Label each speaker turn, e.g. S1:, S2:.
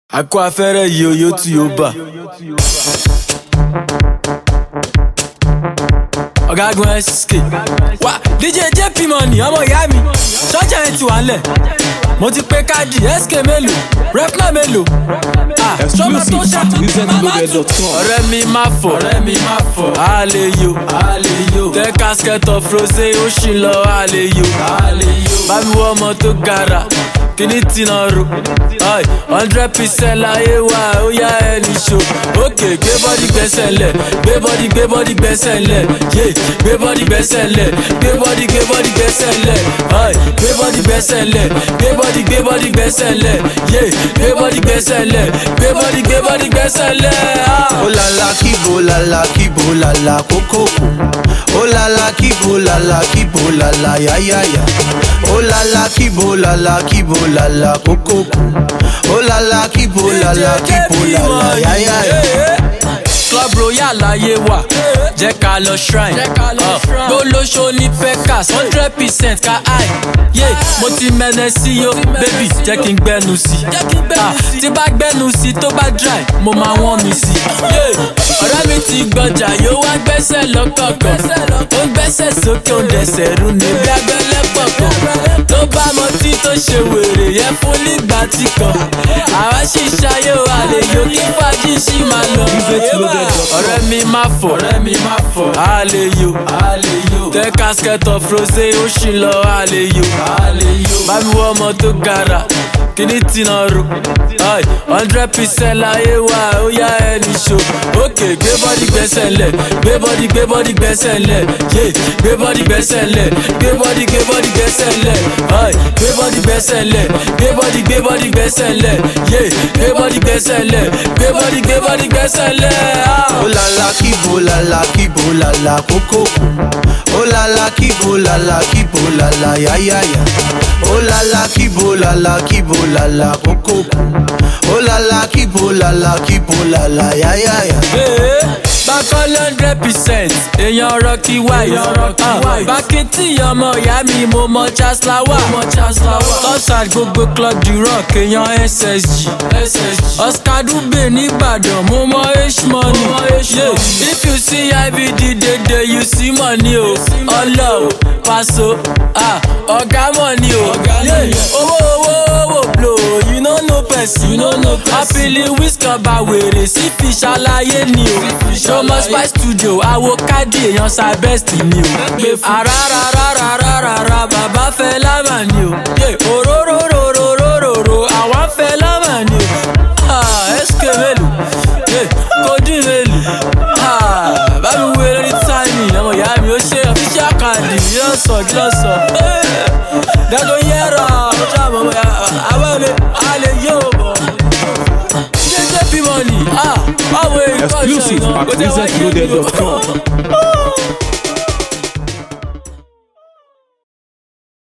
S1: Akọ afẹ́rẹ́ yóò tí ó bà. Ọ̀gágun SK wá DJ JP Money ọmọ ìyá mi ṣọ́jà ẹ̀ ti wà ńlẹ̀. Mo ti pe káàdì SK mélòó rẹ́pnà mélòó. Ṣọ́mọ tó ṣàtúntò ọ̀rẹ́ mi má fọ̀ àlè yo tẹ́ casket of rose ó ṣì lọ àlè yo bábí wọ́n ọmọ tó gara kini tinaro 100% láyé wá ó yá ẹni ṣo òkè gbé bọ́dí gbẹ́sẹ̀ lẹ̀ gbé bọ́dí gbẹ́sẹ̀ lẹ̀ yé gbé bọ́dí gbẹ́sẹ̀ lẹ̀ gbé bọ́dí gbẹ́sẹ̀ lẹ̀ gbé bọ́dí gbẹ́sẹ̀ lẹ̀ gbé bọ́dí gbẹ́sẹ̀ lẹ̀ yé gbé bọ́dí gbẹ́sẹ̀ lẹ̀ gbé bọ́dí gbẹ́sẹ̀ lẹ̀.
S2: ó lala kíbo lala kókókó ó lala kíbo lala yáyáyá ó lala kíbo lala kókókó ó lala kíbo lala yáyáyá.
S1: Club Royal láyé wà jẹ́ ká lọ shrine gbólóṣó ní Pecas 100% ká high mo ti mẹ́nẹ́ sí yo baby jẹ́ kí n gbẹ́nu sí tí bá gbẹ́nu sí tó bá dry mo máa wọ́n mi sí ọ̀rẹ́ mi ti gbọ́jà yóò wá gbẹ́sẹ̀ lọ́kọ̀ọ̀kan ó gbẹ́sẹ̀ sókè ó dẹ̀sẹ̀ rú níbi abẹ́lẹ́ pọ̀kan tó bá mọ tí tó ṣe wèrè yẹn fún nígbà tí kan àwa sì ṣayé wa lè yọ kí fàájì sì máa lọ. Ọ̀rẹ́ mi má fọ̀ àlè yo tẹ́ casket of rose ó ṣì lọ àlè yo bábí wọ́n ọmọ tó gara kini tinaro 100% láyé wá ó yá ẹni ṣo òkè gbé bọ́dí gbẹ́sẹ̀ lẹ̀ gbé bọ́dí gbẹ́sẹ̀ lẹ̀ yé gbé bọ́dí gbẹ́sẹ̀ lẹ̀ gbé bọ́dí gbẹ́sẹ̀ lẹ̀ gbé bọ́dí gbẹ́sẹ̀ lẹ̀ gbé bọ́dí gbẹ́sẹ̀ lẹ̀ yé gbé bọ́dí gbẹ́sẹ̀ lẹ̀ gbé bọ́dí gbẹ́sẹ̀ lẹ̀.
S2: ó lala kíbo lala kókókó ó lala kíbo lala yáyáyá ó lala kíbo lala kókókó ó lala kíbo lala yáyáyá.
S1: Bákọ́lé 100% èèyàn ọ̀rọ̀ kí wáyé bákẹ́tì ọmọ ìyá mi mo mọ Chaslawa tọ́sàd gbogbo club du rock èèyàn SSG Oscar Dube nìbàdàn mo mọ H-Money if you see IBD dédé you see money o ọlọ́ Paso ọ̀gá money o owó blow you no know person happily whisper bá wèrè sí fi ṣàlàyé ni o. Ọmọ Spice Studio àwo káàdì èèyàn sa best ni o. Àràràràràràrà bàbá fẹ́ lámà ni o. Òróróróróróróró àwọn fẹ́ lámà ni o. SK mélòó Kodi mélòó bámi wo lórí táìmì ọmọ ìyá mi ó ṣe official card yóò sọ. Dàgbò yẹ́rọ ọjọ́ àmọ́ àwọn mi àlè yóò bọ̀. JP Money,
S3: exclusive at wizardloaded.com.